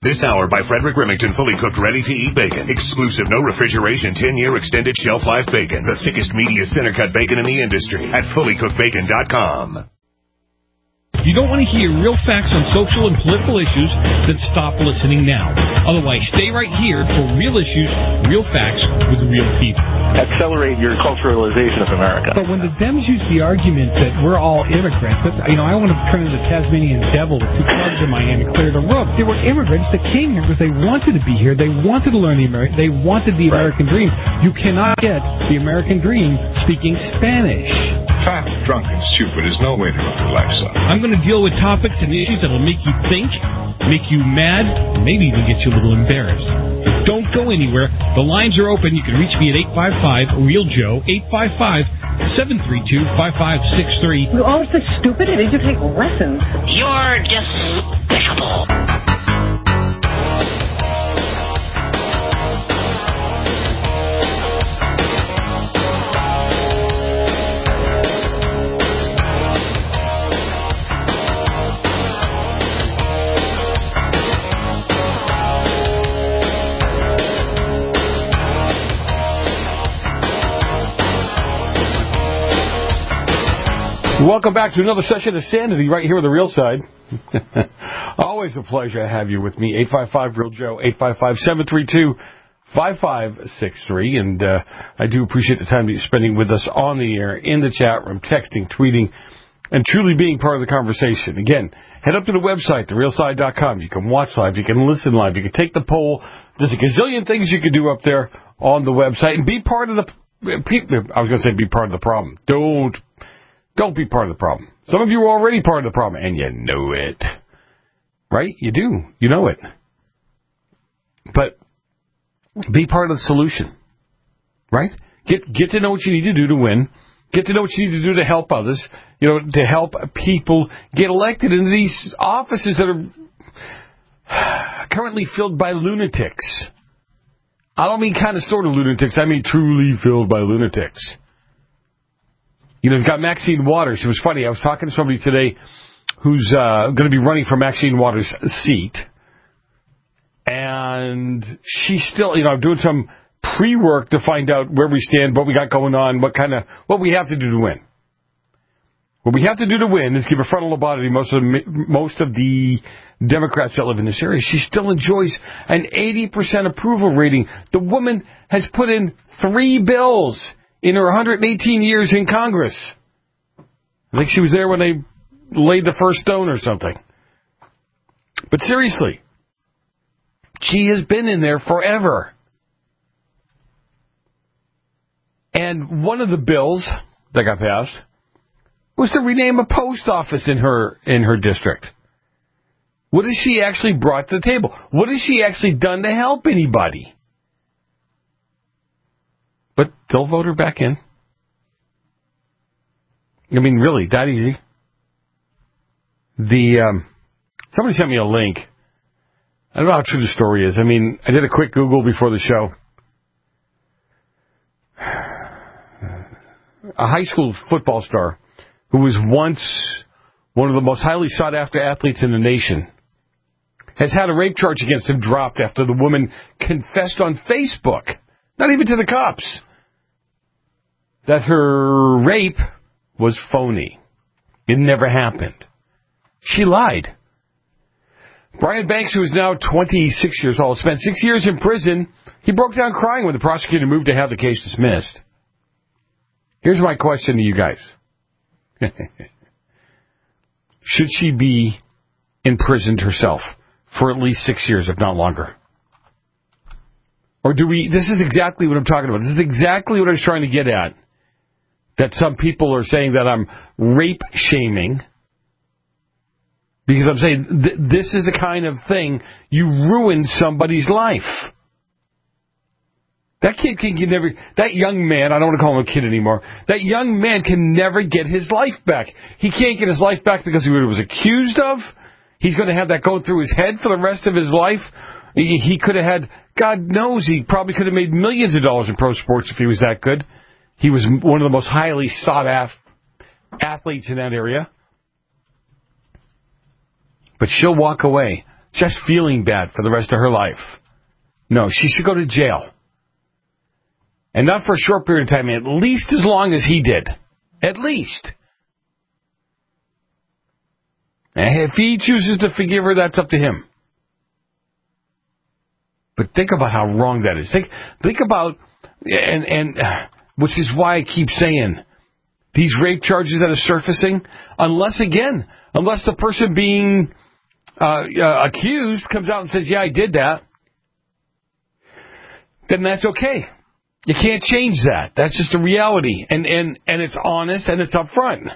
This hour by Frederick Remington, fully cooked, ready-to-eat bacon. Exclusive, no refrigeration, 10-year extended shelf life bacon. The thickest, meatiest center-cut bacon in the industry at fullycookedbacon.com. You don't want to hear real facts on social and political issues, then stop listening now. Otherwise, stay right here for real issues, real facts with real people. Accelerate your culturalization of America. But when the Dems use the argument that we're all immigrants, I want to turn into the Tasmanian devil with 2 clubs in Miami, clear the roof. There were immigrants that came here because they wanted to be here. They wanted to learn they wanted the American dream. You cannot get the American dream speaking Spanish. Fat, drunk, and stupid is no way to live your life, son. I'm going to deal with topics and issues that will make you think, make you mad, maybe even get you a little embarrassed. Don't go anywhere. The lines are open. You can reach me at 855-REAL-JOE, 855-732-5563. You're all so stupid. I need to take lessons. You're despicable. Welcome back to another session of Sanity right here on the Real Side. Always a pleasure to have you with me. 855-REAL-JOE, 855-732-5563. And I do appreciate the time that you're spending with us on the air, in the chat room, texting, tweeting, and truly being part of the conversation. Again, head up to the website, therealside.com. You can watch live. You can listen live. You can take the poll. There's a gazillion things you can do up there on the website and be part of the... I was going to say be part of the problem. Don't be part of the problem. Some of you are already part of the problem, and you know it. Right? You do. You know it. But be part of the solution. Right? Get to know what you need to do to win. Get to know what you need to do to help others. To help people get elected into these offices that are currently filled by lunatics. I don't mean kind of sort of lunatics. I mean truly filled by lunatics. You've got Maxine Waters. It was funny. I was talking to somebody today who's going to be running for Maxine Waters' seat. And she's still, I'm doing some pre-work to find out where we stand, what we got going on, what we have to do to win. What we have to do to win is give a frontal lobotomy most of the Democrats that live in this area. She still enjoys an 80% approval rating. The woman has put in 3 bills in her 118 years in Congress. I think she was there when they laid the first stone or something. But seriously, she has been in there forever. And one of the bills that got passed was to rename a post office in her district. What has she actually brought to the table? What has she actually done to help anybody? But they'll vote her back in. I mean, really, that easy. Somebody sent me a link. I don't know how true the story is. I mean, I did a quick Google before the show. A high school football star who was once one of the most highly sought-after athletes in the nation has had a rape charge against him dropped after the woman confessed on Facebook, not even to the cops, that her rape was phony. It never happened. She lied. Brian Banks, who is now 26 years old, spent 6 years in prison. He broke down crying when the prosecutor moved to have the case dismissed. Here's my question to you guys. Should she be imprisoned herself for at least 6 years, if not longer? Or this is exactly what I'm talking about. This is exactly what I was trying to get at. That some people are saying that I'm rape shaming. Because I'm saying this is the kind of thing you ruin somebody's life. That kid that young man, I don't want to call him a kid anymore, that young man can never get his life back. He can't get his life back because of what he was accused of. He's going to have that going through his head for the rest of his life. He could have had, God knows, he probably could have made millions of dollars in pro sports if he was that good. He was one of the most highly sought-after athletes in that area. But she'll walk away. just feeling bad for the rest of her life. No, she should go to jail. And not for a short period of time, at least as long as he did. At least. And if he chooses to forgive her, that's up to him. But think about how wrong that is. Think about, and which is why I keep saying, these rape charges that are surfacing, unless the person being accused comes out and says, yeah, I did that, then that's okay. You can't change that. That's just a reality. And it's honest and it's upfront.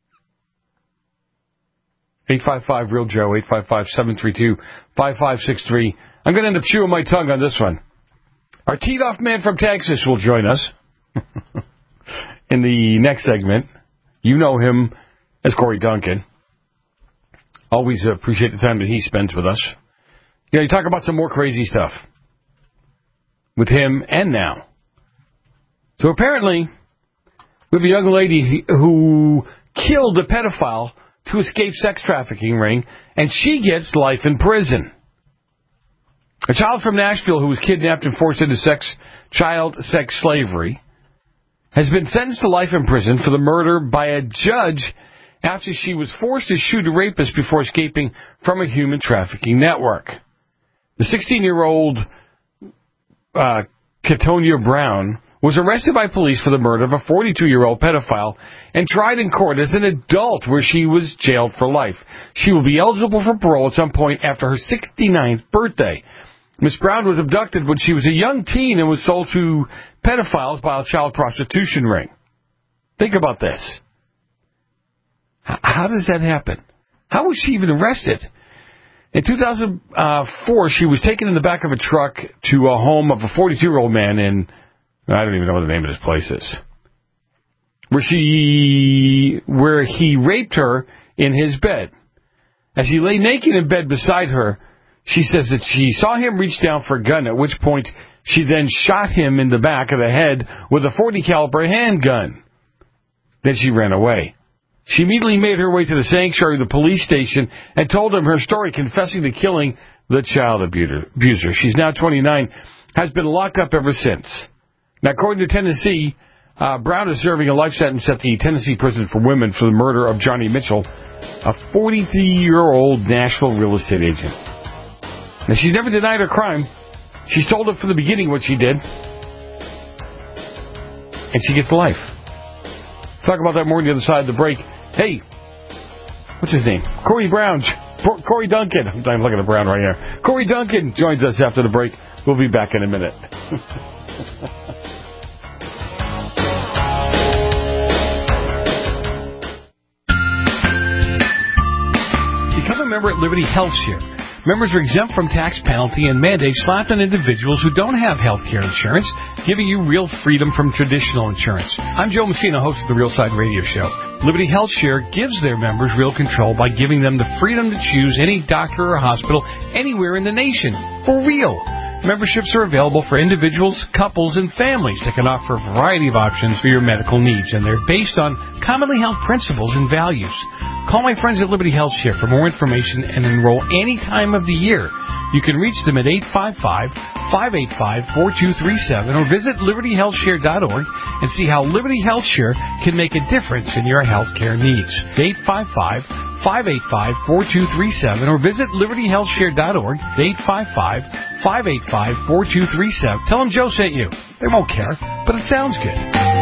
855-REAL-JOE, 855-732-5563. I'm going to end up chewing my tongue on this one. Our teed-off man from Texas will join us in the next segment. You know him as Corey Duncan. Always appreciate the time that he spends with us. You talk about some more crazy stuff with him and now. So apparently, we have a young lady who killed a pedophile to escape sex trafficking ring, and she gets life in prison. A child from Nashville who was kidnapped and forced into child sex slavery has been sentenced to life in prison for the murder by a judge after she was forced to shoot a rapist before escaping from a human trafficking network. The 16-year-old Katonia Brown was arrested by police for the murder of a 42-year-old pedophile and tried in court as an adult, where she was jailed for life. She will be eligible for parole at some point after her 69th birthday. Ms. Brown was abducted when she was a young teen and was sold to pedophiles by a child prostitution ring. Think about this. How does that happen? How was she even arrested? In 2004, she was taken in the back of a truck to a home of a 42-year-old man in, I don't even know what the name of this place is, where he raped her in his bed. As he lay naked in bed beside her, she says that she saw him reach down for a gun, at which point she then shot him in the back of the head with a .40 caliber handgun. Then she ran away. She immediately made her way to the sanctuary of the police station and told him her story, confessing to killing the child abuser. She's now 29, has been locked up ever since. Now, according to Tennessee, Brown is serving a life sentence at the Tennessee Prison for Women for the murder of Johnny Mitchell, a 43-year-old Nashville real estate agent. Now, she's never denied her crime. She's told it from the beginning what she did. And she gets life. Talk about that more on the other side of the break. Hey, what's his name? Corey Duncan. I'm looking at Brown right here. Corey Duncan joins us after the break. We'll be back in a minute. Become a member at Liberty Health Share. Members are exempt from tax penalty and mandates slapped on individuals who don't have health care insurance, giving you real freedom from traditional insurance. I'm Joe Messina, host of the Real Side Radio Show. Liberty Health Share gives their members real control by giving them the freedom to choose any doctor or hospital anywhere in the nation. For real. Memberships are available for individuals, couples, and families that can offer a variety of options for your medical needs, and they're based on commonly held principles and values. Call my friends at Liberty Health Share for more information and enroll any time of the year. You can reach them at 855-585-4237 or visit libertyhealthshare.org and see how Liberty Health Share can make a difference in your health care needs. 855-585-4237 or visit libertyhealthshare.org. 855-585-4237. Tell them Joe sent you. They won't care, but it sounds good.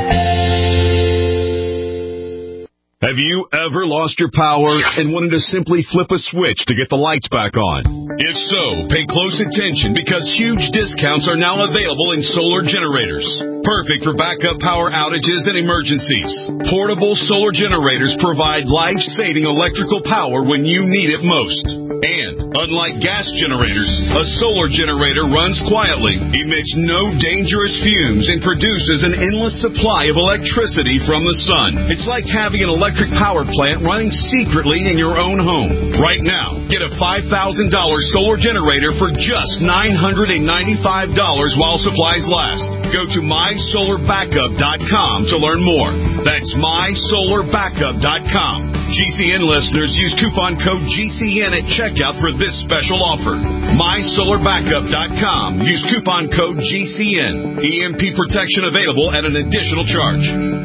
Have you ever lost your power and wanted to simply flip a switch to get the lights back on? If so, pay close attention because huge discounts are now available in solar generators. Perfect for backup power outages and emergencies. Portable solar generators provide life-saving electrical power when you need it most. And, unlike gas generators, a solar generator runs quietly, emits no dangerous fumes, and produces an endless supply of electricity from the sun. It's like having an electric power plant running secretly in your own home. Right now, get a $5,000 solar generator for just $995 while supplies last. Go to my MySolarBackup.com to learn more. That's MySolarBackup.com. GCN listeners use coupon code GCN at checkout for this special offer. MySolarBackup.com. Use coupon code GCN. EMP protection available at an additional charge.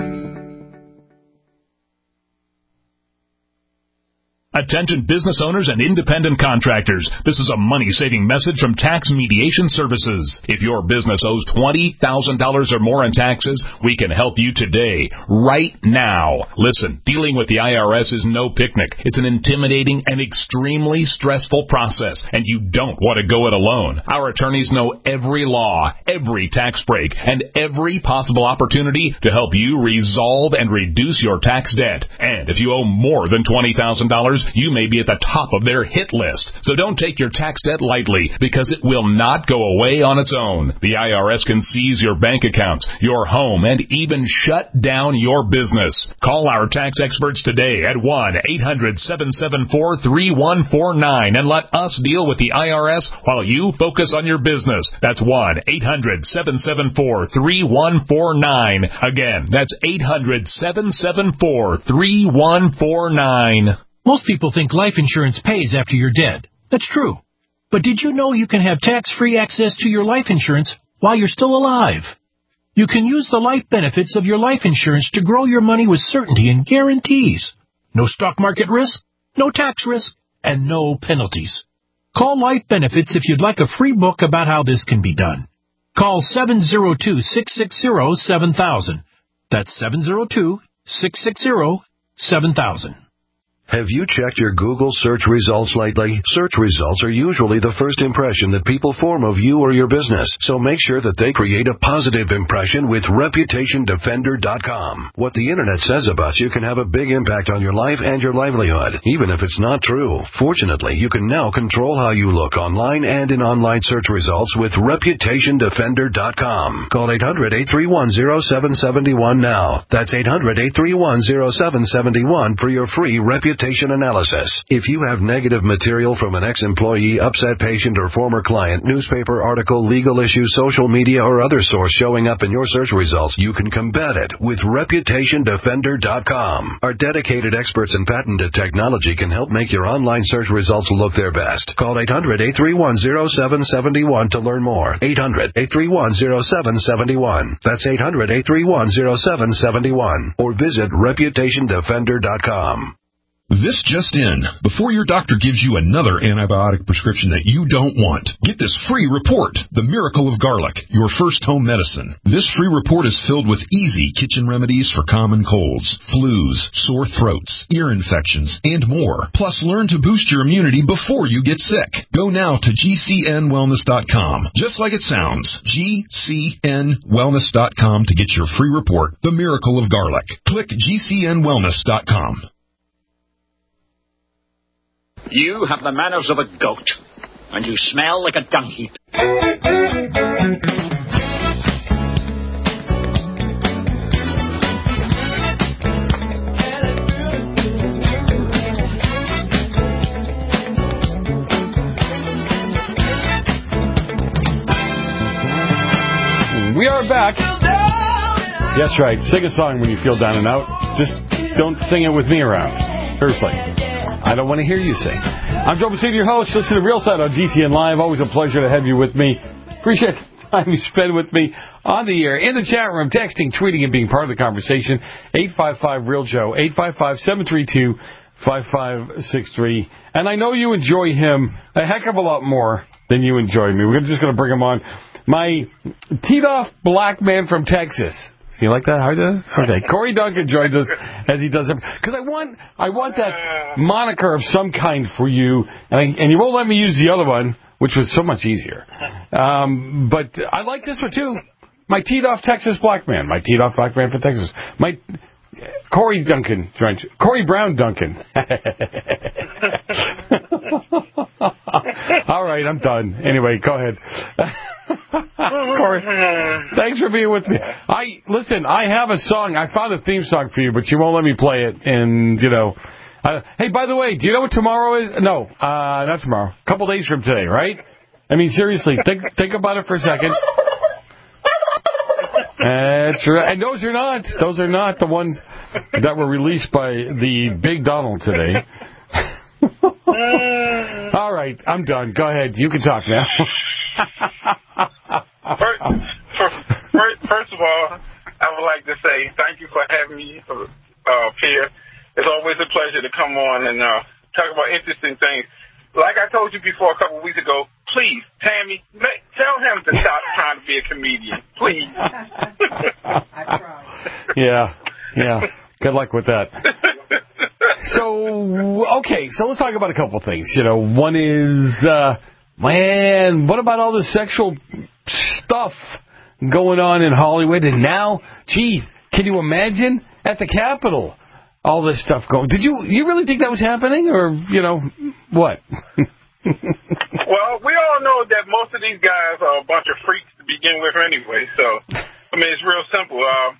Attention business owners and independent contractors. This is a money-saving message from Tax Mediation Services. If your business owes $20,000 or more in taxes, we can help you today, right now. Listen, dealing with the IRS is no picnic. It's an intimidating and extremely stressful process, and you don't want to go it alone. Our attorneys know every law, every tax break, and every possible opportunity to help you resolve and reduce your tax debt. And if you owe more than $20,000, you may be at the top of their hit list. So don't take your tax debt lightly, because it will not go away on its own. The IRS can seize your bank accounts, your home, and even shut down your business. Call our tax experts today at 1-800-774-3149 and let us deal with the IRS while you focus on your business. That's 1-800-774-3149. Again, that's 800-774-3149. Most people think life insurance pays after you're dead. That's true. But did you know you can have tax-free access to your life insurance while you're still alive? You can use the life benefits of your life insurance to grow your money with certainty and guarantees. No stock market risk, no tax risk, and no penalties. Call Life Benefits if you'd like a free book about how this can be done. Call 702-660-7000. That's 702-660-7000. Have you checked your Google search results lately? Search results are usually the first impression that people form of you or your business, so make sure that they create a positive impression with ReputationDefender.com. What the Internet says about you can have a big impact on your life and your livelihood, even if it's not true. Fortunately, you can now control how you look online and in online search results with ReputationDefender.com. Call 800-831-0771 now. That's 800-831-0771 for your free reputation analysis. If you have negative material from an ex-employee, upset patient, or former client, newspaper article, legal issue, social media, or other source showing up in your search results, you can combat it with ReputationDefender.com. Our dedicated experts in patented technology can help make your online search results look their best. Call 800-831-0771 to learn more. 800-831-0771. That's 800-831-0771. Or visit ReputationDefender.com. This just in. Before your doctor gives you another antibiotic prescription that you don't want, get this free report, The Miracle of Garlic, your first home medicine. This free report is filled with easy kitchen remedies for common colds, flus, sore throats, ear infections, and more. Plus, learn to boost your immunity before you get sick. Go now to GCNwellness.com. Just like it sounds, GCNwellness.com to get your free report, The Miracle of Garlic. Click GCNwellness.com. You have the manners of a goat, and you smell like a dung heap. We are back. Yes, right. Sing a song when you feel down and out. Just don't sing it with me around. Seriously. I don't want to hear you sing. I'm Joe Messina, your host. Listen to Real Side on GCN Live. Always a pleasure to have you with me. Appreciate the time you spend with me on the air, in the chat room, texting, tweeting, and being part of the conversation. 855-REAL-JOE, 855-732-5563. And I know you enjoy him a heck of a lot more than you enjoy me. We're just going to bring him on. My teed-off black man from Texas. You like that? How do you do? Okay. Corey Duncan joins us as he does it. Because I want that moniker of some kind for you, and you won't let me use the other one, which was so much easier. But I like this one, too. My teed-off Texas black man. My teed-off black man from Texas. My Corey Duncan joins. Corey Brown Duncan. All right, I'm done. Anyway, go ahead. Corey, thanks for being with me. I have a song. I found a theme song for you, but you won't let me play it. And, hey, by the way, do you know what tomorrow is? No, not tomorrow. A couple days from today, right? I mean, seriously, think about it for a second. That's right. And those are not the ones that were released by the Big Donald today. All right, I'm done. Go ahead. You can talk now. First of all, I would like to say thank you for having me here. It's always a pleasure to come on and talk about interesting things. Like I told you before a couple of weeks ago, please, Tammy, tell him to stop trying to be a comedian. Please. I tried. Yeah. Good luck with that. So, okay, so let's talk about a couple things. One is, what about all the sexual stuff going on in Hollywood? And now, gee, can you imagine at the Capitol all this stuff going? Did you really think that was happening, or what? Well, we all know that most of these guys are a bunch of freaks to begin with, anyway. So, I mean, it's real simple.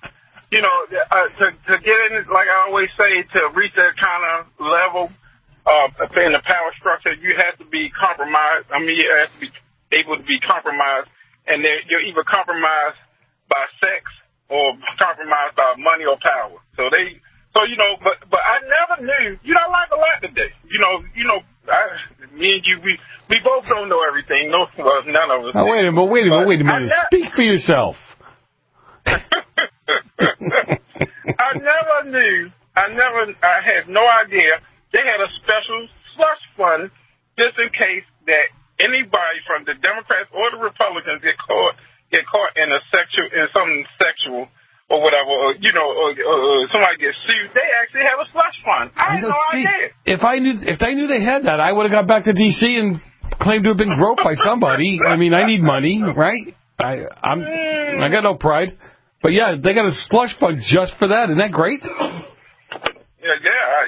To get in, like I always say, to reach that kind of level in the power structure, you have to be compromised. I mean, you have to be able to be compromised, and you're either compromised by sex or compromised by money or power. But I never knew. I learned a lot today. Me and you, we both don't know everything. No, well, none of us. Oh, wait a minute. Speak for yourself. I never knew. I had no idea they had a special slush fund just in case that anybody from the Democrats or the Republicans get caught in something sexual or whatever, or somebody gets sued. They actually have a slush fund. I had no idea. If I knew they had that, I would have got back to D.C. and claimed to have been groped by somebody. I mean, I need money, right? I got no pride. But yeah, they got a slush fund just for that. Isn't that great? Yeah.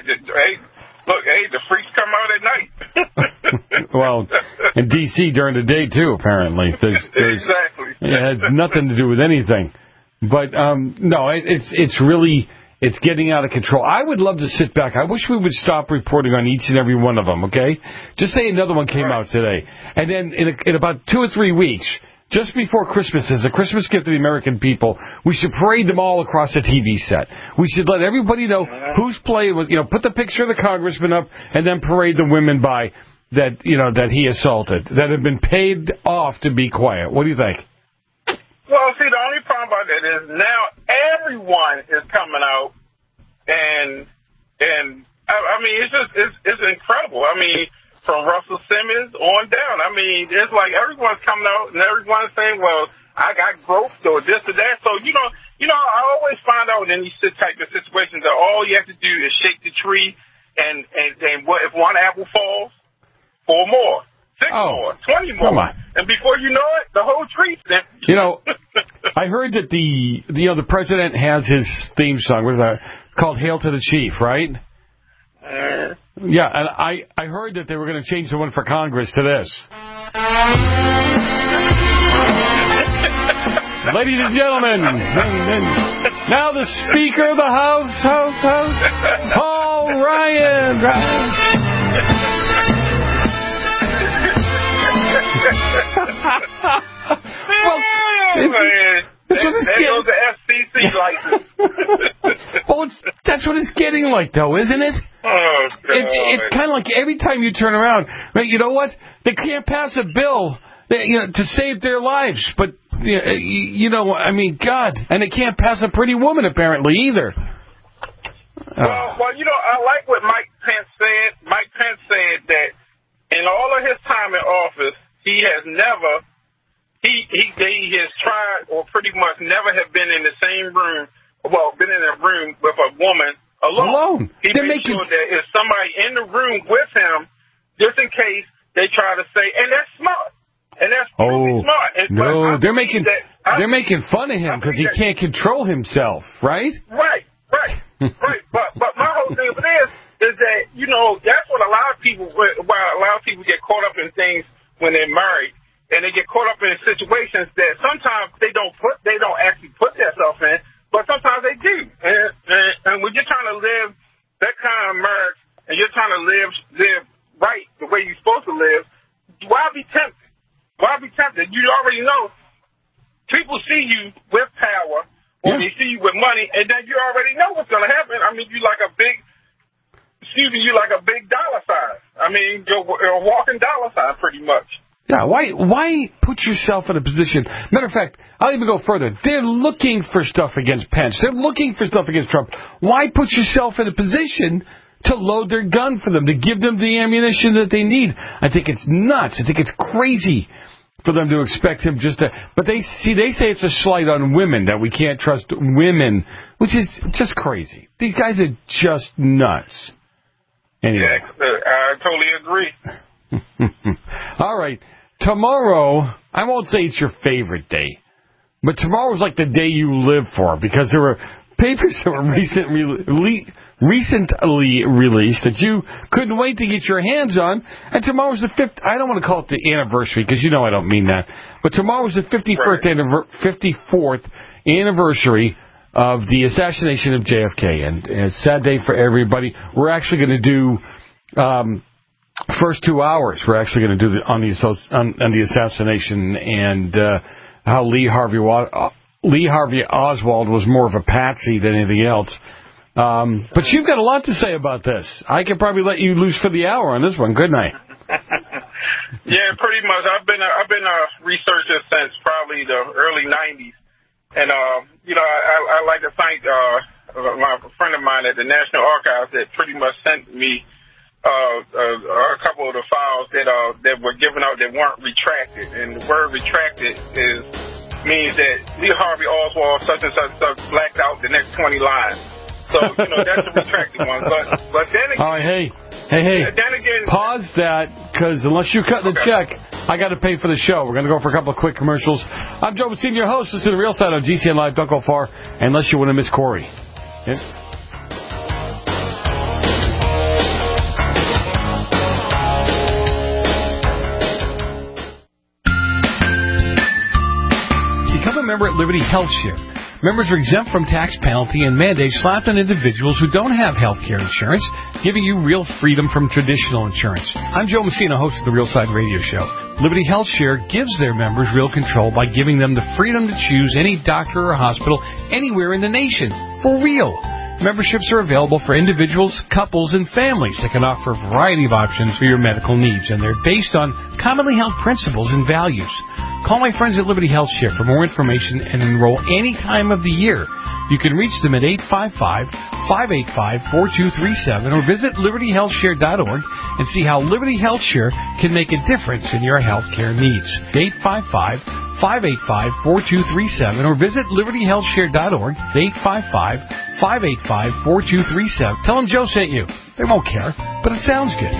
The freaks come out at night. Well, in D.C. during the day too. Apparently, exactly. It has nothing to do with anything. But no, it's getting out of control. I would love to sit back. I wish we would stop reporting on each and every one of them. Okay, just say another one came out today, and then in about 2 or 3 weeks, just before Christmas, as a Christmas gift to the American people, we should parade them all across the TV set. We should let everybody know who's playing with, put the picture of the congressman up and then parade the women by that he assaulted, that have been paid off to be quiet. What do you think? Well, see, the only problem about that is now everyone is coming out and I mean, it's incredible. I mean, from Russell Simmons on down. I mean, it's like everyone's coming out and everyone's saying, well, I got groped or this or that. So, I always find out in these type of situations that all you have to do is shake the tree and what if one apple falls? 4 more, 6 more, 20 more. Come on. And before you know it, the whole tree's empty. I heard that the president has his theme song. What is that? Called Hail to the Chief, right? Yeah, and I heard that they were going to change the one for Congress to this. Ladies and gentlemen, now the Speaker of the House, Paul Ryan. Well, that's what it's getting. The FCC license. Well, that's what it's getting like, though, isn't it? Oh, God. It's kind of like every time you turn around, right? You know what? They can't pass a bill, to save their lives, but I mean, God, and they can't pass a pretty woman apparently either. Well, I like what Mike Pence said. Mike Pence said that in all of his time in office, he has never. He has tried or pretty much never have been in the same room, been in a room with a woman alone. He made sure that if somebody in the room with him, just in case they try to say, and that's smart. And that's really smart. No, they're making fun of him because he can't control himself, right? Right. But my whole thing with this is that, that's what a lot of people get caught up in things when they're married. And they get caught up in situations that sometimes they don't actually put themselves in, but sometimes they do. And when you're trying to live that kind of marriage and you're trying to live right the way you're supposed to live, why be tempted? You already know people see you with power, or they see you with money, and then you already know what's going to happen. I mean, you like a big dollar sign. I mean, you're a walking dollar sign, pretty much. Yeah, why put yourself in a position? Matter of fact, I'll even go further. They're looking for stuff against Pence. They're looking for stuff against Trump. Why put yourself in a position to load their gun for them, to give them the ammunition that they need? I think it's nuts. I think it's crazy for them to expect him just to... But they say it's a slight on women, that we can't trust women, which is just crazy. These guys are just nuts. Anyway. Yeah, I totally agree. All right. Tomorrow, I won't say it's your favorite day, but tomorrow's like the day you live for, because there were papers that were recently released that you couldn't wait to get your hands on, and tomorrow's the 5th. I don't want to call it the anniversary, because you know I don't mean that, but tomorrow's the 54th anniversary of the assassination of JFK, and it's a sad day for everybody. We're actually going to do... first 2 hours, we're actually going to do on the assassination and how Lee Harvey Oswald was more of a patsy than anything else. But you've got a lot to say about this. I could probably let you loose for the hour on this one, couldn't I? Yeah, pretty much. I've been a researcher since probably the early '90s, and I like to thank my friend of mine at the National Archives that pretty much sent me a couple of the files that were given out that weren't retracted, and the word retracted means that Lee Harvey Oswald such and such blacked out the next 20 lines. So that's the retracted one. But then again, all right, hey, then again, pause that, because unless you cut the check, I got to pay for the show. We're going to go for a couple of quick commercials. I'm Joe Messina, your host. This is The Real Side on GCN Live. Don't go far unless you want to miss Corey. Okay? Become a member at Liberty Health Share. Members are exempt from tax penalty and mandates slapped on individuals who don't have health care insurance, giving you real freedom from traditional insurance. I'm Joe Messina, host of the Real Side Radio Show. Liberty Health Share gives their members real control by giving them the freedom to choose any doctor or hospital anywhere in the nation. For real. Memberships are available for individuals, couples, and families that can offer a variety of options for your medical needs, and they're based on commonly held principles and values. Call my friends at Liberty Health Share for more information and enroll any time of the year. You can reach them at 855-585-4237 or visit libertyhealthshare.org and see how Liberty Health Share can make a difference in your health care needs. 855-585-4237 or visit libertyhealthshare.org. 855-585-4237. Tell them Joe sent you. They won't care, but it sounds good.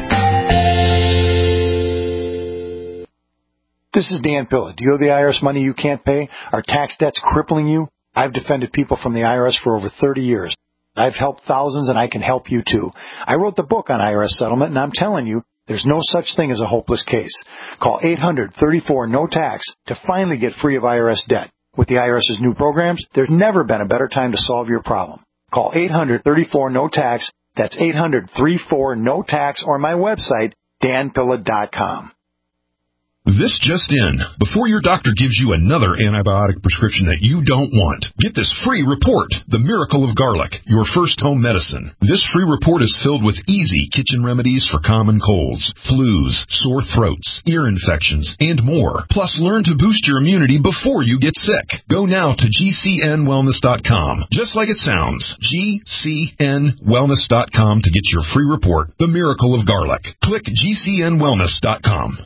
This is Dan Pilla. Do you owe the IRS money you can't pay? Are tax debts crippling you? I've defended people from the IRS for over 30 years. I've helped thousands, and I can help you too. I wrote the book on IRS settlement, and I'm telling you, there's no such thing as a hopeless case. Call 800-34-NO-TAX to finally get free of IRS debt. With the IRS's new programs, there's never been a better time to solve your problem. Call 800-34-NO-TAX. That's 800-34-NO-TAX, or my website, danpilla.com. This just in. Before your doctor gives you another antibiotic prescription that you don't want, get this free report, The Miracle of Garlic, your first home medicine. This free report is filled with easy kitchen remedies for common colds, flus, sore throats, ear infections, and more. Plus, learn to boost your immunity before you get sick. Go now to GCNwellness.com. Just like it sounds, GCNwellness.com to get your free report, The Miracle of Garlic. Click GCNwellness.com.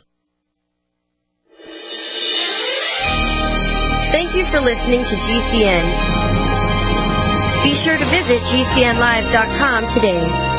Thank you for listening to GCN. Be sure to visit GCNlive.com today.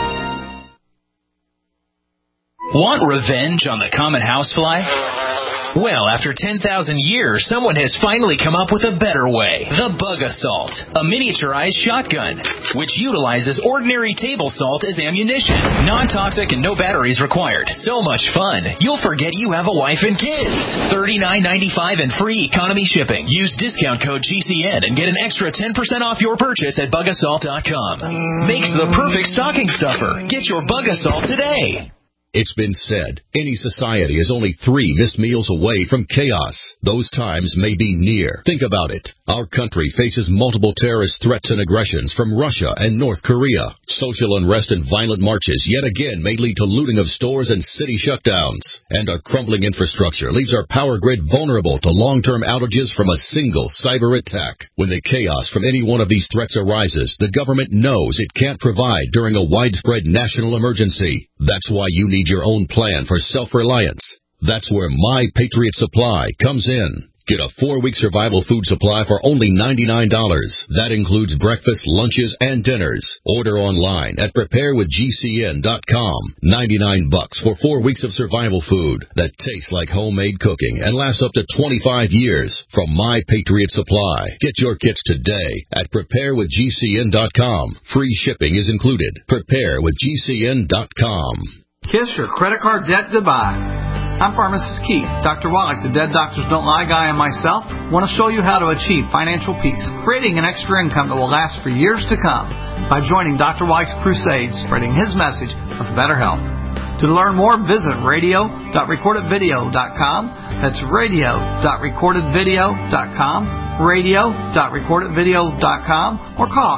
Want revenge on the common housefly? Well, after 10,000 years, someone has finally come up with a better way. The Bug Assault, a miniaturized shotgun, which utilizes ordinary table salt as ammunition. Non-toxic and no batteries required. So much fun, you'll forget you have a wife and kids. $39.95 and free economy shipping. Use discount code GCN and get an extra 10% off your purchase at bugassault.com. Makes the perfect stocking stuffer. Get your Bug Assault today. It's been said, any society is only 3 missed meals away from chaos. Those times may be near. Think about it. Our country faces multiple terrorist threats and aggressions from Russia and North Korea. Social unrest and violent marches yet again may lead to looting of stores and city shutdowns. And a crumbling infrastructure leaves our power grid vulnerable to long-term outages from a single cyber attack. When the chaos from any one of these threats arises, the government knows it can't provide during a widespread national emergency. That's why you need your own plan for self-reliance. That's where My Patriot Supply comes in. Get a 4-week survival food supply for only $99. That includes breakfast, lunches, and dinners. Order online at preparewithgcn.com. $99 for 4 weeks of survival food that tastes like homemade cooking and lasts up to 25 years from My Patriot Supply. Get your kits today at preparewithgcn.com. Free shipping is included. Preparewithgcn.com. Kiss your credit card debt goodbye. I'm Pharmacist Keith. Dr. Wallach, the Dead Doctors Don't Lie guy, and myself want to show you how to achieve financial peace, creating an extra income that will last for years to come by joining Dr. Wallach's crusade, spreading his message of better health. To learn more, visit radio.recordedvideo.com. That's radio.recordedvideo.com, radio.recordedvideo.com, or call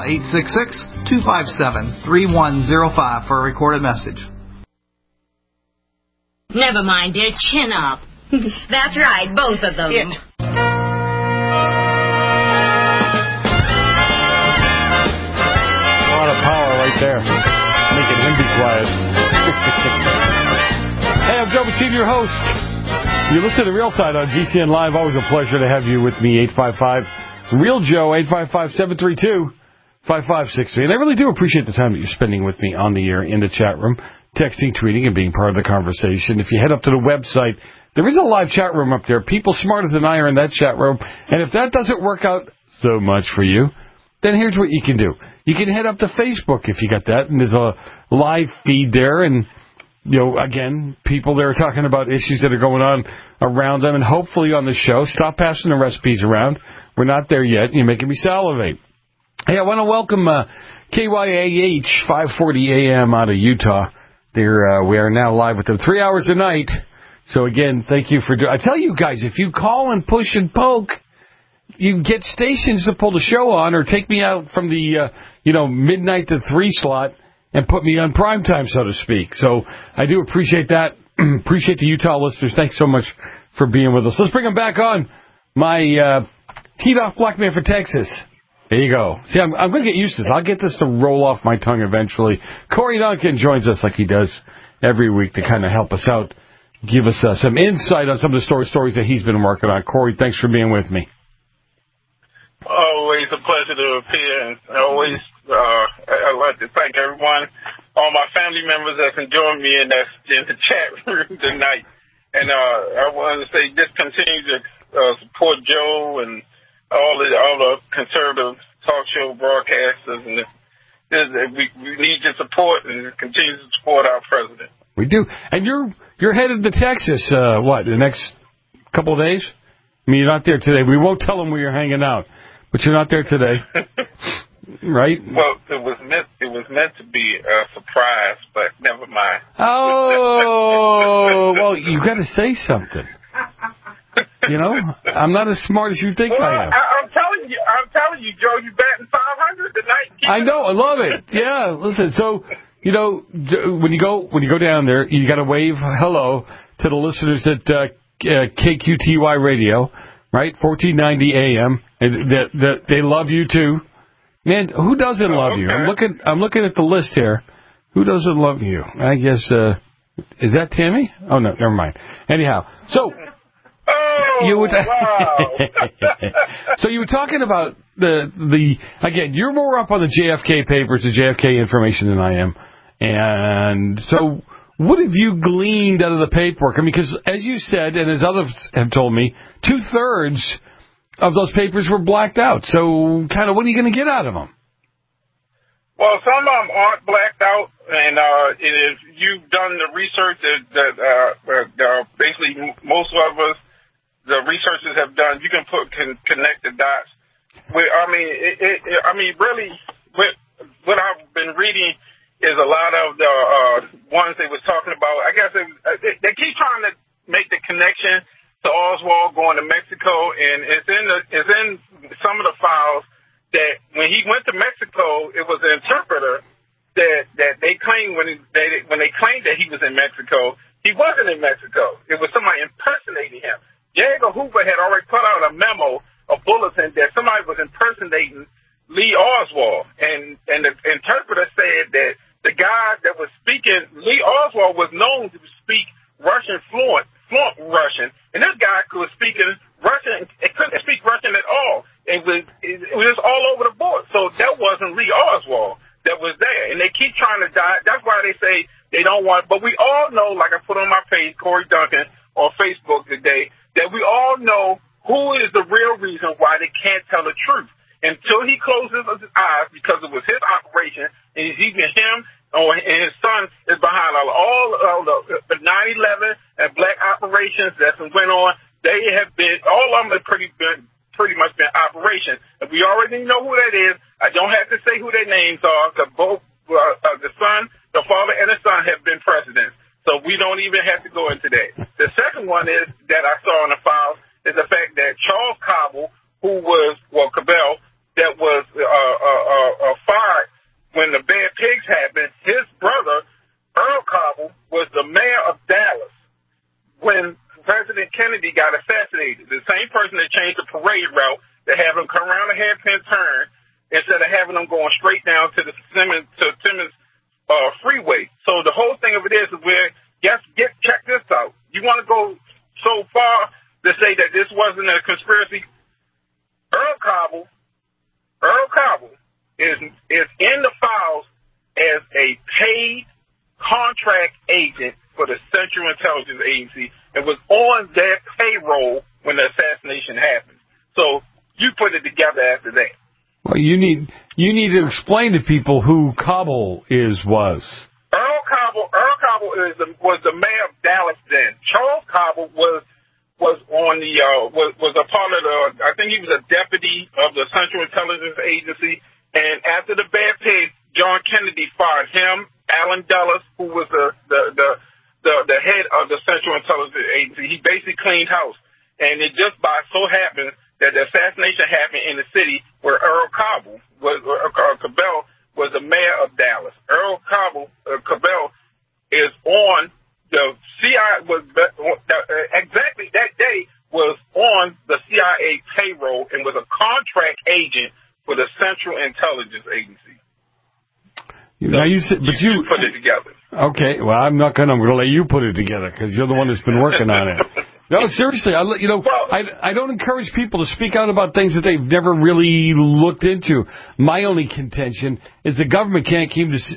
866-257-3105 for a recorded message. Never mind, dear. Chin up. That's right, both of them. A lot of power right there. Making him be quiet. Hey, I'm Joe Messina, your host. You listen to The Real Side on GCN Live. Always a pleasure to have you with me. 855-REAL Joe, 855-732-5563. And I really do appreciate the time that you're spending with me on the air, in the chat room, texting, tweeting, and being part of the conversation. If you head up to the website, there is a live chat room up there. People smarter than I are in that chat room. And if that doesn't work out so much for you, then here's what you can do. You can head up to Facebook if you got that, and there's a live feed there. And, you know, again, people there are talking about issues that are going on around them, and hopefully on the show. Stop passing the recipes around. We're not there yet. You're making me salivate. Hey, I want to welcome KYAH 540 AM out of Utah. We are now live with them 3 hours a night. So, again, thank you for I tell you guys, if you call and push and poke, you get stations to pull the show on or take me out from the, midnight to 3 slot and put me on prime time, so to speak. So I do appreciate that. Appreciate the Utah listeners. Thanks so much for being with us. Let's bring them back on. My teed-off black man for Texas. There you go. See, I'm going to get used to this. I'll get this to roll off my tongue eventually. Corey Duncan joins us like he does every week to kind of help us out, give us some insight on some of the stories that he's been working on. Corey, thanks for being with me. Always a pleasure to appear, and always I'd like to thank everyone, all my family members that can join me in the chat room tonight. And I want to say just continue to support Joe and all the conservative talk show broadcasters, and we need your support and continue to support our president. We do. And you're headed to Texas, the next couple of days? I mean, you're not there today. We won't tell them where you're hanging out, but you're not there today, right? Well, it was meant to be a surprise, but never mind. Oh, well, you got to say something. You know, I'm not as smart as you think I am. I'm telling you, Joe, you batting 500 tonight. I know, I love it. Yeah, listen. So, when you go down there, you got to wave hello to the listeners at KQTY Radio, right? 1490 AM. And they love you too. Man, who doesn't love you? I'm looking at the list here. Who doesn't love you? I guess is that Tammy? Oh no, never mind. Anyhow, so. Wow. So you were talking about again, you're more up on the JFK papers, the JFK information than I am. And so what have you gleaned out of the paperwork? I mean, because as you said, and as others have told me, 2/3 of those papers were blacked out. So kind of what are you going to get out of them? Well, some of them aren't blacked out, and if you've done the research that basically most of us, the researchers have done, you can connect the dots. Really, what I've been reading is a lot of the ones they was talking about. I guess they keep trying to make the connection to Oswald going to Mexico, and it's in some of the files that when he went to Mexico, it was an interpreter that they claimed when they claimed that he was in Mexico, he wasn't in Mexico. It was somebody impersonating him. J. Edgar Hoover had already put out a memo, a bulletin, that somebody was impersonating Lee Oswald, and the interpreter said that the guy that was speaking, Lee Oswald was known to speak Russian fluent Russian, and this guy was speaking Russian. It couldn't speak Russian at all. It was just all over the board. So that wasn't Lee Oswald that was there, and they keep trying to die. That's why they say they don't want. But we all know, like I put on my page, Corey Duncan on Facebook today, that we all know who is the real reason why they can't tell the truth. Until he closes his eyes, because it was his operation, and it's even him and his son is behind all the 9/11 and black operations that went on. They have been, all of them have pretty much been operations. And we already know who that is. I don't have to say who their names are, because both the father and the son have been presidents. So we don't even have to go into that. The second one is that I saw in the files is the fact that Charles Cabell, Cabell, that was fired when the Bad Pigs happened, his brother, Earl Cabell, was the mayor of Dallas when President Kennedy got assassinated. The same person that changed the parade route to have him come around a hairpin turn instead of having them going straight down to the Timmins freeway. So the whole thing of it is check this out. You want to go so far to say that this wasn't a conspiracy? Earl Cabell is in the files as a paid contract agent for the Central Intelligence Agency and was on their payroll when the assassination happened. So you put it together after that. Well, you need to explain to people who Cabell was. Earl Cabell was the mayor of Dallas then. Charles Cabell was on the was a part of the. I think he was a deputy of the Central Intelligence Agency. And after the Bad Pigs, John Kennedy fired him, Alan Dulles, who was the head of the Central Intelligence Agency. He basically cleaned house. And it just by so happened that the assassination happened in the city where Earl Cabell was the mayor of Dallas. Earl Cabell is on the CIA, exactly that day was on the CIA payroll and was a contract agent for the Central Intelligence Agency. Now you put it together. Okay, well I'm going to let you put it together because you're the one that's been working on it. No, seriously, I don't encourage people to speak out about things that they've never really looked into. My only contention is the government can't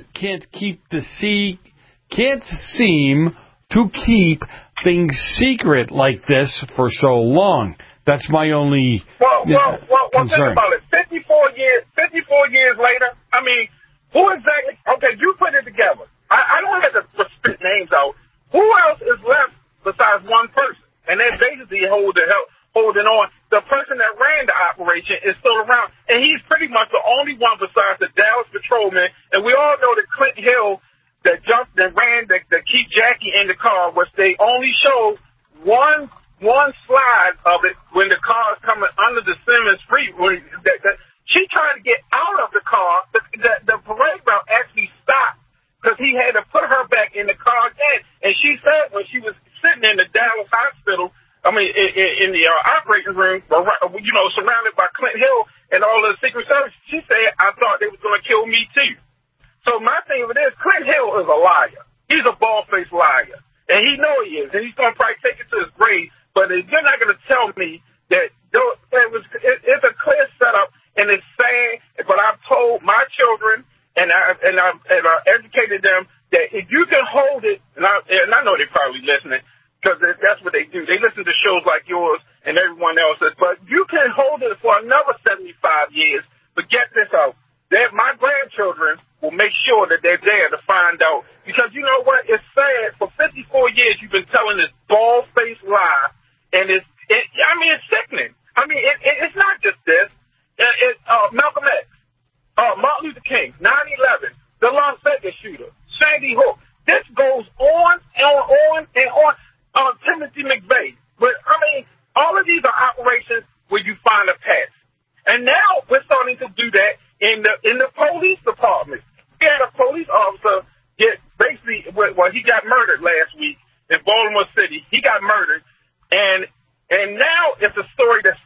seem to keep things secret like this for so long. That's my only concern. Think about it. 54 years later, I mean, who exactly? Okay, you put it together. I don't have to spit names out. Who else is left besides one person? And they're basically holding on. The person that ran the operation is still around, and he's pretty much the only one besides the Dallas patrolman. And we all know that Clint Hill that keep Jackie in the car, which they only showed one slide of it when the car is coming under the Simmons Street. She tried to get out of the car. The parade route actually stopped because he had to put her back in the car again. And she said when she was sitting in the Dallas hospital, in the operating room, surrounded by Clint Hill and all the Secret Service, she said, I thought they was going to kill me too. So my thing of it is, Clint Hill is a liar. He's a bald-faced liar. And he know he is. And he's going to probably take it to his grave. But you're not going to tell me that it's a clear setup and it's sad. But I've told my children and I've educated them that if you can hold it, and I know they're probably listening because that's what they do. They listen to shows like yours and everyone else's. But you can hold it for another 75 years. But get this out. That my grandchildren will make sure that they're there to find out. Because you know what? It's sad. For 54 years, you've been telling this bald-faced lie. And it's sickening. It's not just this. Malcolm X, Martin Luther King, 9/11, the Las Vegas shooting.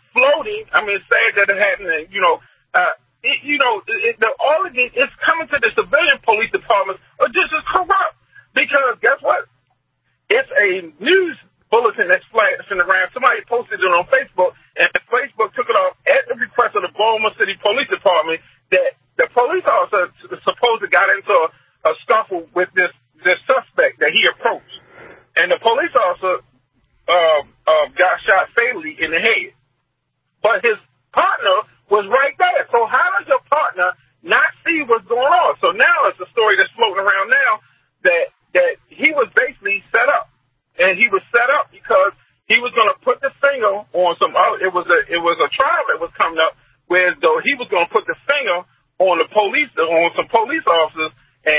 floating. I mean, it's sad that it hadn't, all of it is coming to the civilian police departments are just as corrupt. Because guess what? It's a news bulletin that's flashing around. Somebody posted it on Facebook, and Facebook took it off at the request of the Baltimore City Police Department that the police officer supposedly got into a scuffle with this suspect that he approached. And the police officer got shot fatally in the head. But his partner was right there. So how does your partner not see what's going on? So now it's a story that's floating around now that he was basically set up. And he was set up because he was going to put the finger on some other, it was a trial that was coming up where though he was going to put the finger on the police, on some police officers.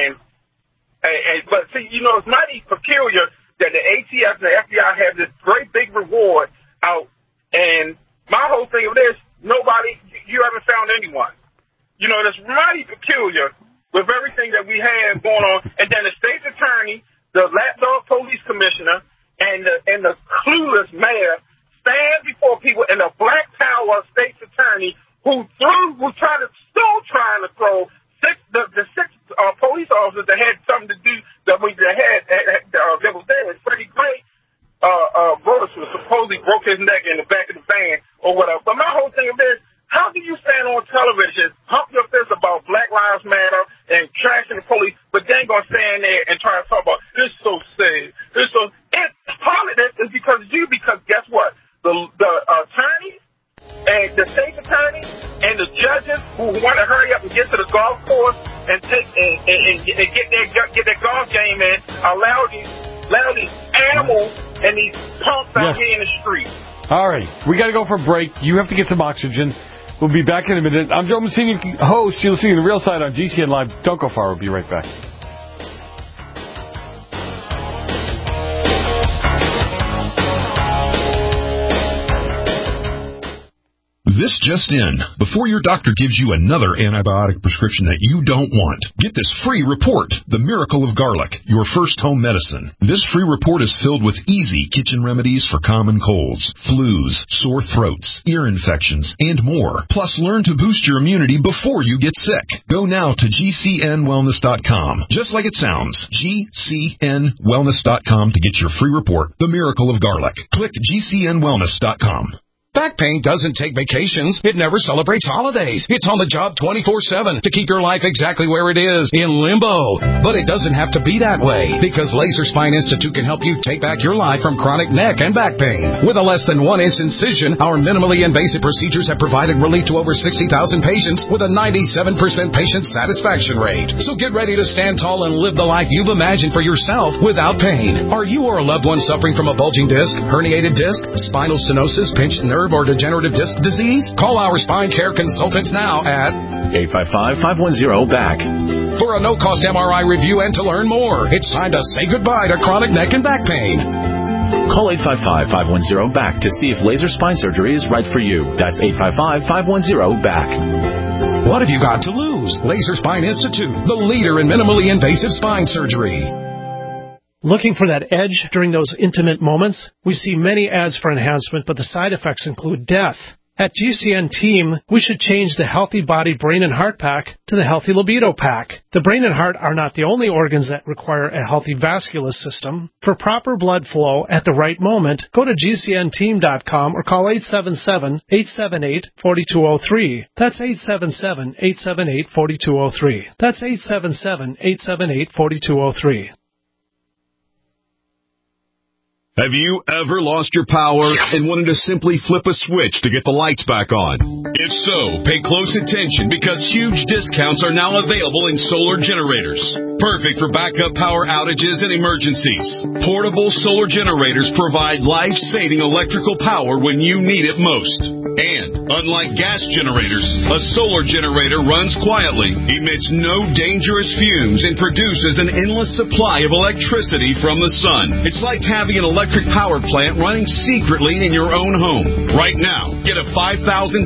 But see, it's mighty peculiar that the ATF and the FBI have this great big reward out. And my whole thing of this, you haven't found anyone. It's mighty peculiar with everything that we have going on. And then the state's attorney, the lapdog police commissioner, and the clueless mayor stand before people, and the Black Power state's attorney who trying to throw the six police officers that had something to do that was there. Freddie Gray Brothers was supposedly broke his neck in the back of the van or whatever. But my whole thing of this, how do you stand on television, hump your fist about Black Lives Matter and trashing the police, but then going to stand there and try to talk about, it's so sad. Part of this is because guess what? The attorneys and the state attorney and the judges who want to hurry up and get to the golf course and get their golf game in, allow these animals and these punks out here in the street. All right, we got to go for a break. You have to get some oxygen. We'll be back in a minute. I'm Joe Mancini, host. You'll see The Real Side on GCN Live. Don't go far. We'll be right back. This just in. Before your doctor gives you another antibiotic prescription that you don't want, get this free report, The Miracle of Garlic, your first home medicine. This free report is filled with easy kitchen remedies for common colds, flus, sore throats, ear infections, and more. Plus, learn to boost your immunity before you get sick. Go now to GCNwellness.com. Just like it sounds, GCNwellness.com to get your free report, The Miracle of Garlic. Click GCNwellness.com. Back pain doesn't take vacations. It never celebrates holidays. It's on the job 24/7 to keep your life exactly where it is, in limbo. But it doesn't have to be that way, because Laser Spine Institute can help you take back your life from chronic neck and back pain. With a less than 1 inch incision, our minimally invasive procedures have provided relief to over 60,000 patients with a 97% patient satisfaction rate. So get ready to stand tall and live the life you've imagined for yourself without pain. Are you or a loved one suffering from a bulging disc, herniated disc, spinal stenosis, pinched nerve, or degenerative disc disease? Call our spine care consultants now at 855-510-BACK for a no-cost MRI review and to learn more. It's time to say goodbye to chronic neck and back pain. Call 855-510-BACK to see if laser spine surgery is right for you. That's 855-510-BACK. What have you got to lose? Laser Spine Institute, the leader in minimally invasive spine surgery. Looking for that edge during those intimate moments? We see many ads for enhancement, but the side effects include death. At GCN Team, we should change the Healthy Body, Brain, and Heart Pack to the Healthy Libido Pack. The brain and heart are not the only organs that require a healthy vascular system. For proper blood flow at the right moment, go to GCNteam.com or call 877-878-4203. That's 877-878-4203. That's 877-878-4203. Have you ever lost your power and wanted to simply flip a switch to get the lights back on? If so, pay close attention because huge discounts are now available in solar generators. Perfect for backup power outages and emergencies. Portable solar generators provide life-saving electrical power when you need it most. And, unlike gas generators, a solar generator runs quietly, emits no dangerous fumes, and produces an endless supply of electricity from the sun. It's like having an electric power plant running secretly in your own home. Right now, get a $5,000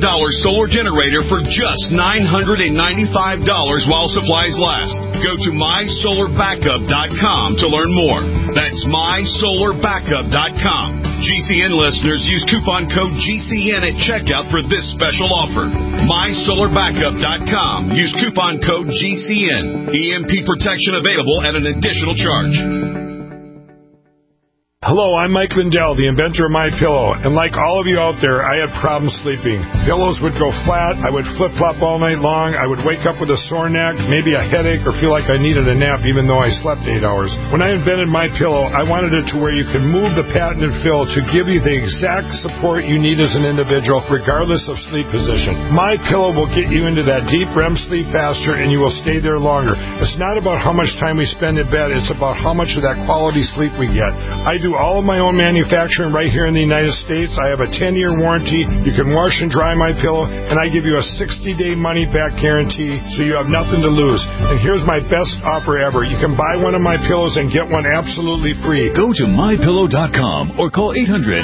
solar generator for just $995 while supplies last. Go to MySolarBackup.com to learn more. That's MySolarBackup.com. GCN listeners use coupon code GCN at checkout for this special offer. MySolarBackup.com. Use coupon code GCN. EMP protection available at an additional charge. Hello, I'm Mike Lindell, the inventor of MyPillow, and like all of you out there, I had problems sleeping. Pillows would go flat, I would flip-flop all night long, I would wake up with a sore neck, maybe a headache, or feel like I needed a nap even though I slept 8 hours. When I invented MyPillow, I wanted it to where you could move the patented fill to give you the exact support you need as an individual, regardless of sleep position. MyPillow will get you into that deep REM sleep faster, and you will stay there longer. It's not about how much time we spend in bed, it's about how much of that quality sleep we get. I do all of my own manufacturing right here in the United States. I have a 10-year warranty. You can wash and dry my pillow, and I give you a 60-day money-back guarantee, so you have nothing to lose. And here's my best offer ever. You can buy one of my pillows and get one absolutely free. Go to MyPillow.com or call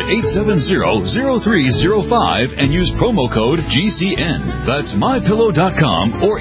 800-870-0305 and use promo code GCN. That's MyPillow.com or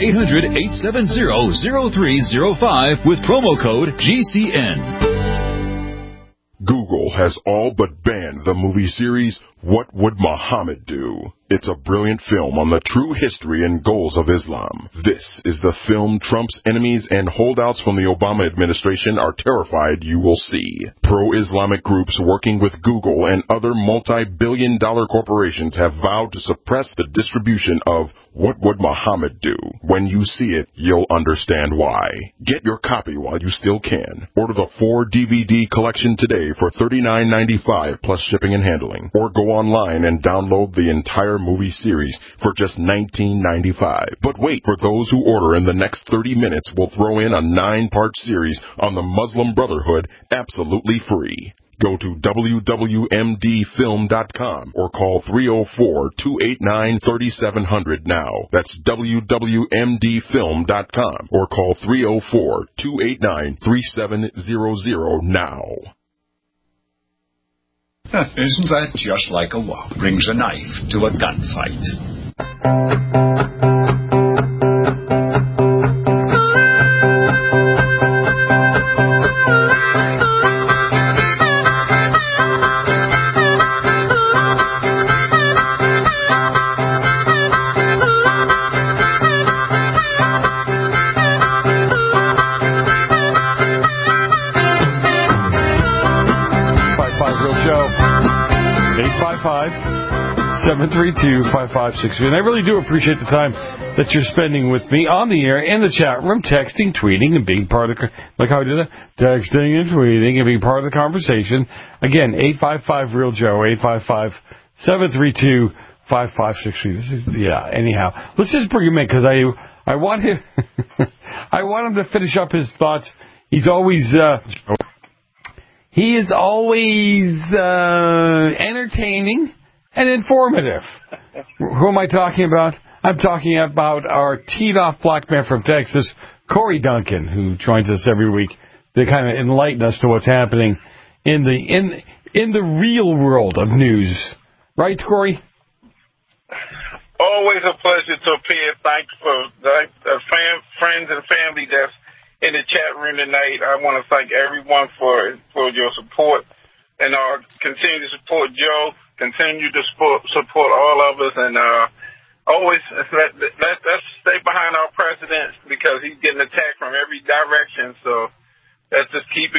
800-870-0305 with promo code GCN. Google has all but banned the movie series What Would Muhammad Do? It's a brilliant film on the true history and goals of Islam. This is the film Trump's enemies and holdouts from the Obama administration are terrified you will see. Pro-Islamic groups working with Google and other multi-billion-dollar corporations have vowed to suppress the distribution of What Would Muhammad Do? When you see it, you'll understand why. Get your copy while you still can. Order the 4-DVD collection today for $39.95 plus shipping and handling. Or go online and download the entire movie series for just $19.95. But wait, for those who order in the next 30 minutes, we'll throw in a 9-part series on the Muslim Brotherhood absolutely free. Go to wwmdfilm.com or call 304-289-3700 now. That's wwmdfilm.com or call 304-289-3700 now. Isn't that just like a wop brings a knife to a gunfight? Show 855-732-5563. And I really do appreciate the time that you're spending with me on the air, in the chat room, texting, tweeting, and being part of the... Like how I did that? Texting and tweeting and being part of the conversation. Again, 855-REAL-JOE, 855-732-5563. This is... Yeah, anyhow. Let's just bring him in, because I want him... I want him to finish up his thoughts. He's always... He is always entertaining and informative. Who am I talking about? I'm talking about our teed-off black man from Texas, Corey Duncan, who joins us every week to kind of enlighten us to what's happening in the real world of news. Right, Corey? Always a pleasure to appear. Thanks for the friends and family that's in the chat room tonight. I want to thank everyone for your support, and continue to support Joe. Continue to support all of us, and always let's stay behind our president, because he's getting attacked from every direction. So let's just keep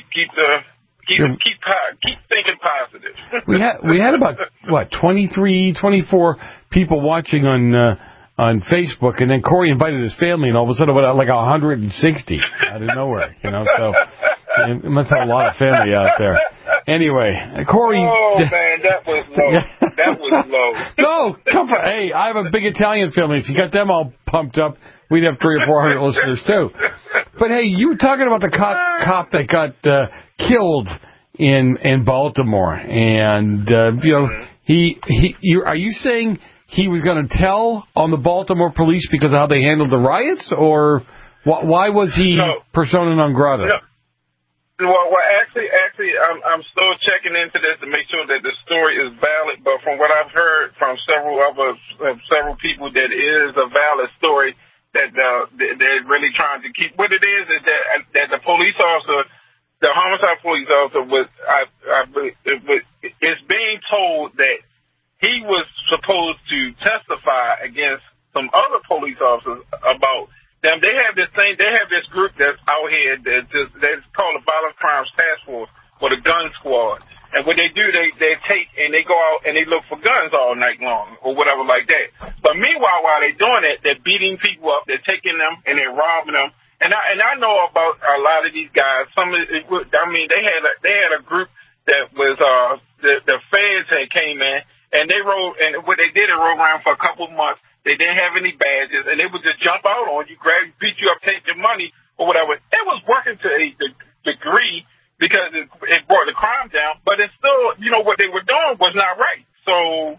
thinking positive. we had about 23, 24 people watching on Facebook, and then Corey invited his family, and all of a sudden, like 160 out of nowhere, So it must have a lot of family out there. Anyway, Corey. Oh man, that was low. That was low. No, comfort. Hey, I have a big Italian family. If you got them all pumped up, we'd have 300 or 400 listeners too. But hey, you were talking about the cop that got killed in Baltimore, and are you saying he was going to tell on the Baltimore police because of how they handled the riots, or why was he persona non grata? No. Well, actually, I'm still checking into this to make sure that the story is valid. But from what I've heard from several people, that is a valid story. they're really trying to keep. What it is that the police officer, the homicide police officer, is being told that he was supposed to testify against some other police officers about them. They have this thing. They have this group that's out here that's called the Violent Crimes Task Force or the Gun Squad. And what they do, they take and they go out and they look for guns all night long or whatever like that. But meanwhile, while they're doing it, they're beating people up, they're taking them and they're robbing them. And I know about a lot of these guys. They had a group that was the feds had came in and they rode, and what they did, they rode around for a couple of months. They didn't have any badges and they would just jump out on you, beat you up, take your money or whatever. It was working to a degree, because it brought the crime down, but it's still, what they were doing was not right. So,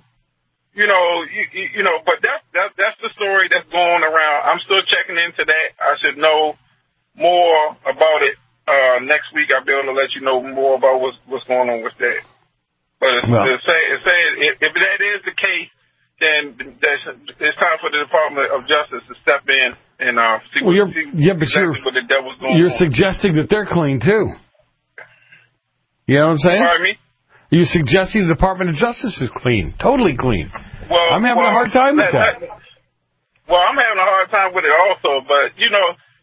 but that's the story that's going around. I'm still checking into that. I should know more about it next week. I'll be able to let you know more about what's going on with that. But if that is the case, then it's time for the Department of Justice to step in and see what the devil's going on. You're suggesting that they're clean too. You know what I'm saying? Pardon me? You're suggesting the Department of Justice is clean, totally clean. Well, I'm having a hard time with that. I'm having a hard time with it also, but it's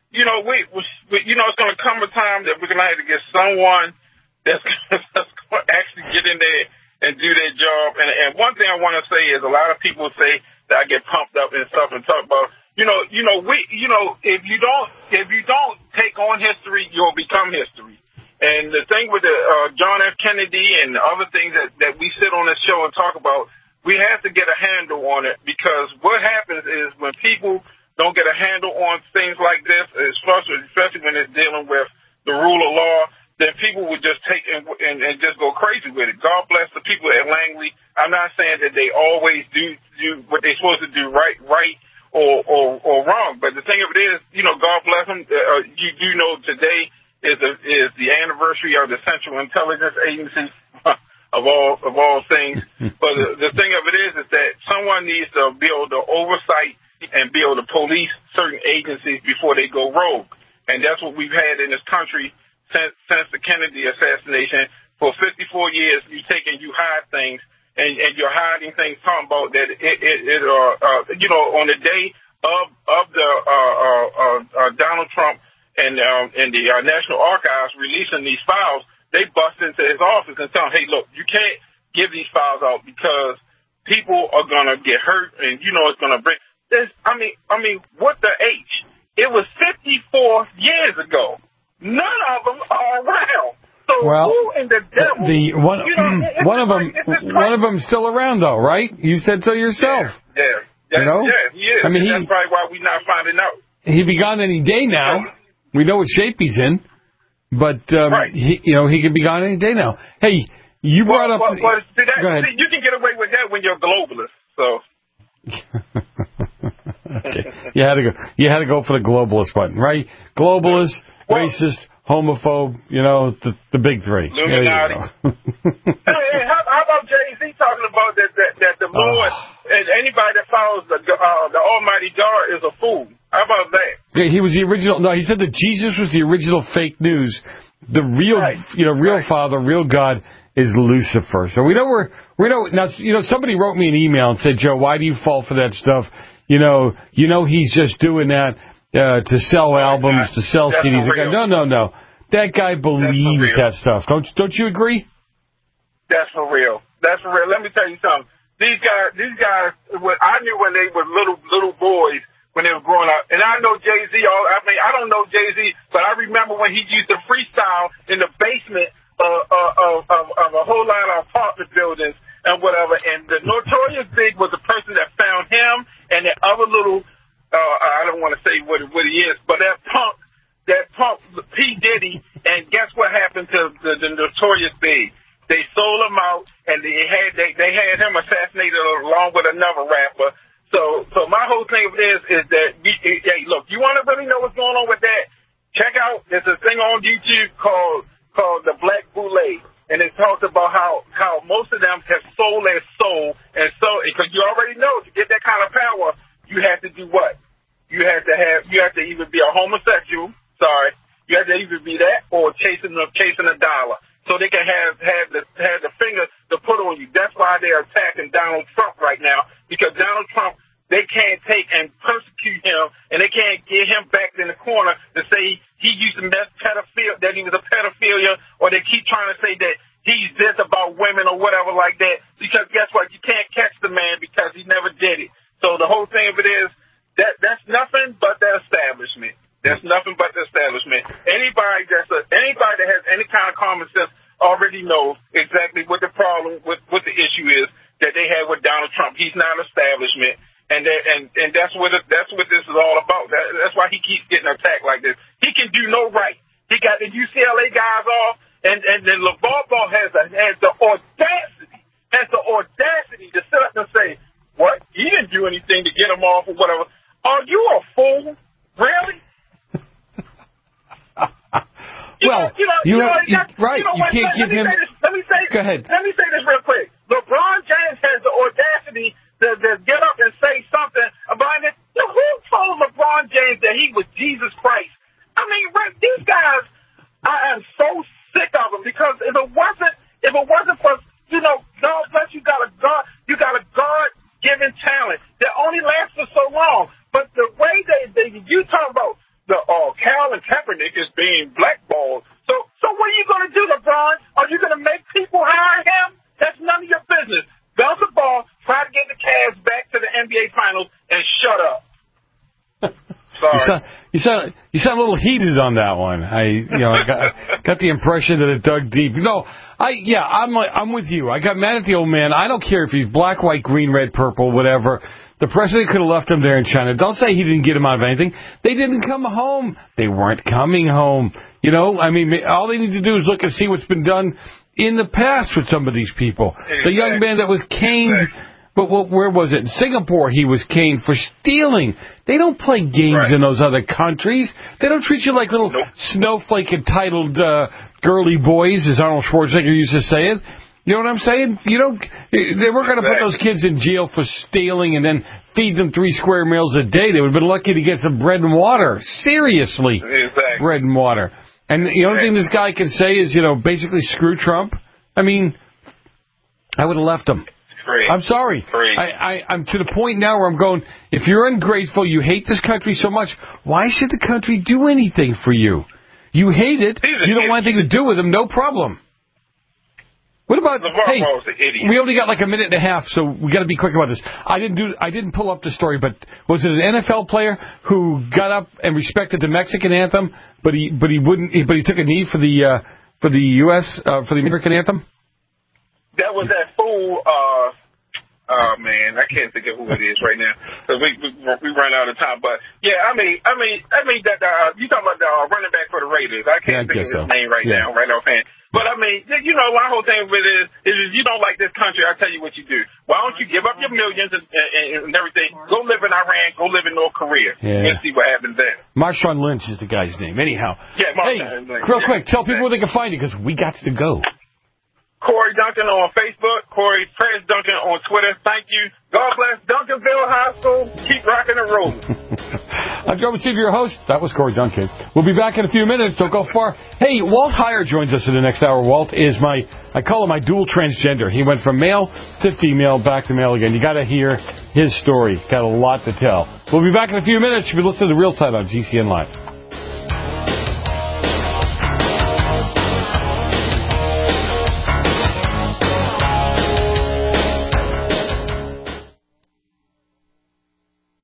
going to come a time that we're going to have to get someone that's going to actually get in there and do their job. And one thing I want to say is a lot of people say that I get pumped up and stuff and talk about, if you don't take on history, you'll become history. And the thing with the John F. Kennedy and the other things that we sit on this show and talk about, we have to get a handle on it, because what happens is when people don't get a handle on things like this, especially when it's dealing with the rule of law, then people would just take and just go crazy with it. God bless the people at Langley. I'm not saying that they always do what they're supposed to do right or wrong, but the thing of it is, God bless them. Today is the anniversary of the Central Intelligence Agency of all things. But the thing of it is that someone needs to be able to oversight and be able to police certain agencies before they go rogue. And that's what we've had in this country since the Kennedy assassination. For 54 years, you hide things, and you're hiding things, talking about that on the day of the Donald Trump and the National Archives releasing these files, they bust into his office and tell him, hey, look, you can't give these files out because people are going to get hurt and, it's going to bring this. I mean, what the H? It was 54 years ago. None of them are around. So who in the devil? One of them's still around, though, right? You said so yourself. Yeah, he is. I mean, that's probably why we're not finding out. He'd be gone any day now. We know what shape he's in, but he could be gone any day now. Hey, you brought up. Go ahead. You can get away with that when you're a globalist. So. Okay. You had to go for the globalist button, right? Globalist, racist, homophobe. The big three. Illuminati. Hey, how about Jay-Z talking about that the Lord and anybody that follows the Almighty God is a fool? How about that? Yeah, he was the original. No, he said that Jesus was the original fake news. The real, real Father, real God is Lucifer. So we know now. Somebody wrote me an email and said, Joe, why do you fall for that stuff? He's just doing that to sell albums, to sell CDs. No. That guy believes that stuff. Don't you agree? That's for real. Let me tell you something. These guys. I knew when they were little boys. When they were growing up. And I know Jay-Z, I don't know Jay-Z, but I remember when he used to freestyle in the basement of a whole lot of apartment buildings and whatever. And the Notorious Big was the person that found him and that other little, I don't want to say what he is, but that punk, P. Diddy, and guess what happened to the Notorious Big? They sold him out, and they had him assassinated along with another rapper. So my whole thing of this is that, hey, look, you want to really know what's going on with that? Check out, there's a thing on YouTube called The Black Boule, and it talks about how most of them have sold their soul, and so, because you already know, to get that kind of power, you have to do what? you have to either be a homosexual. Sorry, you have to either be that or chasing a dollar, so they can have the finger to put on you. That's why they're attacking Donald Trump right now, because Donald Trump, they can't take and persecute him, and they can't get him back in the corner to say he used to mess pedophile, that he was a pedophilia, or they keep trying to say that he's this about women or whatever like that. Because guess what? You can't catch the man because he never did it. So the whole thing of it is that's nothing but the establishment. That's nothing but the establishment. Anybody that has any kind of common sense already knows exactly what the problem, what the issue is that they have with Donald Trump. He's not an establishment. And that's what this is all about. That's why he keeps getting attacked like this. He can do no right. He got the UCLA guys off, and then LeVar Ball has the audacity to sit up and say, "What? He didn't do anything to get him off or whatever." Are you a fool? Really? You can't give him. Go ahead. Let me say this real quick. LeBron James has the audacity to get up and say something about it. Who told LeBron James that he was Jesus Christ? I mean, these guys, I am so sick of them, because if it wasn't for, God bless you, got a God-given talent that only lasts for so long. But the way you talk about Colin Kaepernick is being blackballed. So what are you going to do, LeBron? Are you going to make people hire him? That's none of your business. Bounce the ball, try to get the Cavs back to the NBA Finals, and shut up. Sorry. You sound a little heated on that one. I got the impression that it dug deep. I'm with you. I got mad at the old man. I don't care if he's black, white, green, red, purple, whatever. The president could have left him there in China. Don't say he didn't get him out of anything. They didn't come home. They weren't coming home. All they need to do is look and see what's been done in the past with some of these people. Exactly. The young man that was caned, but where was it? In Singapore, he was caned for stealing. They don't play games in those other countries. They don't treat you like little snowflake entitled girly boys, as Arnold Schwarzenegger used to say it. You know what I'm saying? They weren't going to put those kids in jail for stealing and then feed them 3 square meals a day. They would have been lucky to get some bread and water. Seriously. Exactly. Bread and water. And the only thing this guy can say is, basically screw Trump. I mean, I would have left him. I'm sorry. I'm to the point now where I'm going, if you're ungrateful, you hate this country so much, why should the country do anything for you? You hate it. You don't want anything to do with him. No problem. What about, we only got like a minute and a half, so we got to be quick about this. I didn't pull up the story, but was it an NFL player who got up and respected the Mexican anthem, but he took a knee for the U.S. For the American anthem? That was that fool. Oh man, I can't think of who it is right now because we run out of time. But yeah, I mean that you talking about the running back for the Raiders? I can't think of his name right now, right offhand. But I mean, my whole thing with it is if you don't like this country, I'll tell you what you do. Why don't you give up your millions and everything? Go live in Iran. Go live in North Korea and see what happens there. Marshawn Lynch is the guy's name. Anyhow, real quick, tell people where they can find you because we got to go. Corey Duncan on Facebook, Corey Press Duncan on Twitter. Thank you. God bless Duncanville High School. Keep rocking and rolling. I'm Joe Steve, your host. That was Corey Duncan. We'll be back in a few minutes. Don't go far. Hey, Walt Heyer joins us in the next hour. Walt is I call him my dual transgender. He went from male to female, back to male again. You got to hear his story. Got a lot to tell. We'll be back in a few minutes. You'll be listening to The Real Side on GCN Live.